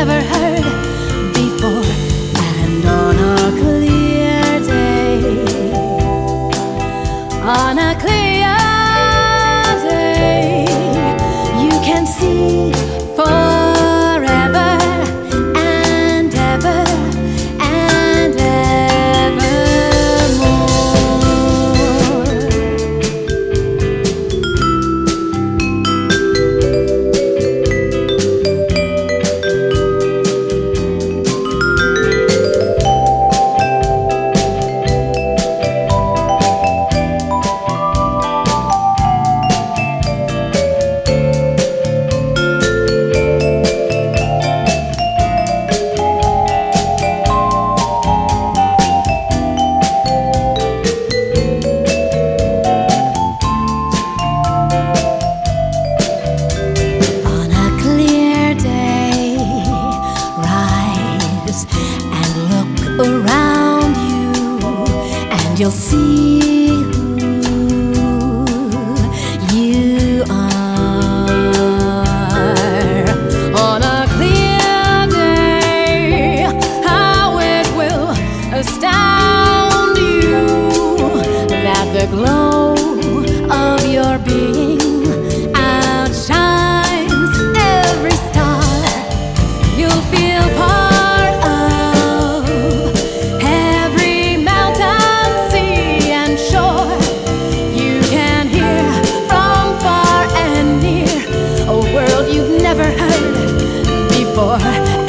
never heard before. And on a clear day, on a clear day, you can see forever and ever and evermore. And look around you, and you'll see who you are. On a clear day, how it will astound you that the glow of your being outshines every star. You'll feel part never heard before.